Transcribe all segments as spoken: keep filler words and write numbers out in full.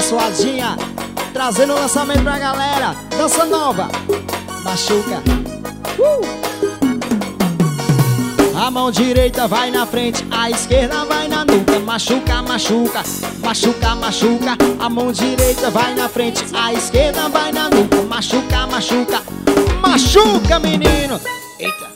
suadinha, trazendo o lançamento pra galera. Dança nova, machuca. uh! A mão direita vai na frente, a esquerda vai na nuca. Machuca, machuca, machuca, machuca. A mão direita vai na frente, a esquerda vai na nuca. Machuca, machuca, machuca, menino. Eita.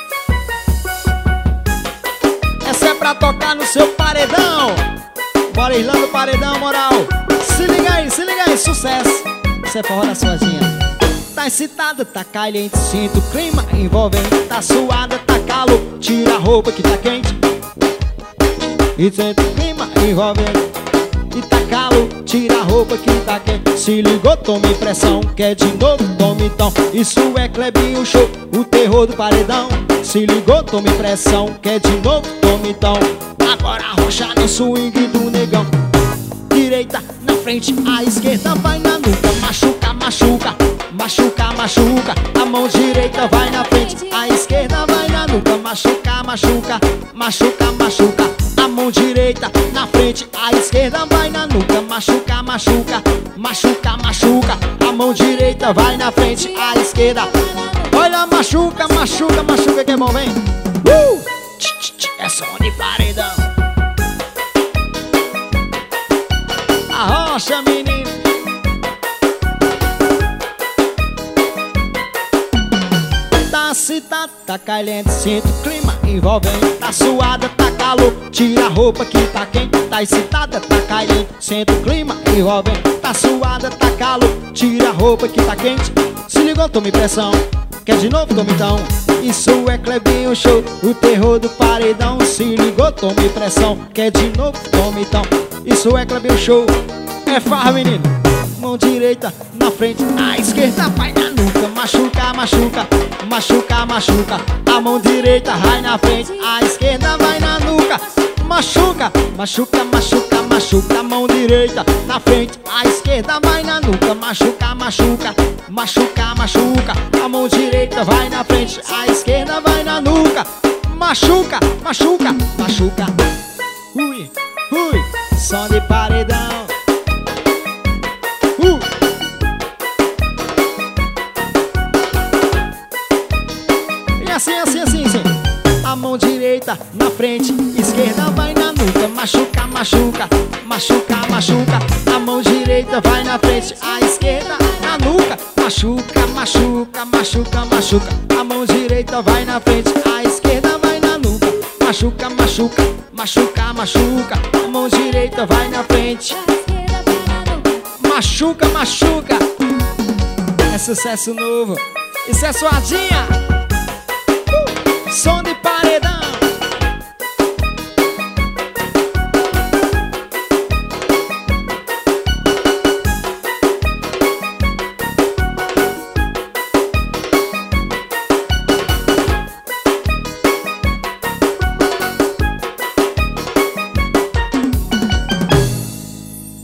Essa é pra tocar no seu paredão. Bora, Irlanda, paredão, moral. Se liga aí, se liga aí, sucesso. Você é forró da suadinha. Tá excitada, tá caliente, sinto o clima envolvente. Tá suada, tá calor, tira a roupa que tá quente. E sente o clima envolvente. E tá calor, tira a roupa que tá quente. Se ligou, tome pressão, quer de novo, tome então. Isso é Clebinho Show, o terror do paredão. Se ligou, tome pressão, quer de novo, tome então. Agora arrocha no swing do negão. Direita na frente, a esquerda vai na nuca. Machuca, machuca, machuca, machuca. A mão direita vai na frente, a esquerda vai na nuca. Machuca, machuca, machuca, machuca. A mão direita na frente, a esquerda vai na nuca. Machuca, machuca, machuca, machuca. A mão direita vai na frente, a esquerda. Olha, machuca, machuca, machuca que é bom, vem. Uh! É som de paredão. Arrocha, menino. Tá excitada, tá caliente, sinto o clima envolvente. Tá suada, tá calor, tira a roupa que tá quente. Tá excitada, tá caliente, sinto o clima envolvente. Tá suada, tá calor, tira a roupa que tá quente. Se ligou, tome pressão, quer de novo, tome então. Isso é Clebinho Show, o terror do paredão. Se ligou, tome pressão, quer de novo, tome então. Isso é Clebinho Show, é farra, menino. Mão direita na frente, a esquerda vai na nuca. Machuca, machuca, machuca, machuca. A mão direita vai na frente, a esquerda vai na nuca. Machuca, machuca, machuca, machuca. A mão direita na frente, a esquerda vai na nuca. Machuca, machuca, machuca, machuca. A mão direita vai na frente, a esquerda vai na nuca. Machuca, machuca, machuca. Ui, ui, som de paredão. Uh. E assim, assim, assim, assim. A mão direita na frente, esquerda vai na nuca. Machuca, machuca, machuca, machuca. A mão direita vai na frente, a esquerda na nuca. Machuca, machuca, machuca, machuca. A mão direita vai na frente, a esquerda vai na nuca. Machuca, machuca, machuca, machuca. A mão direita vai na frente, machuca, machuca. É sucesso novo, isso é suadinha. uh, Som de paredão.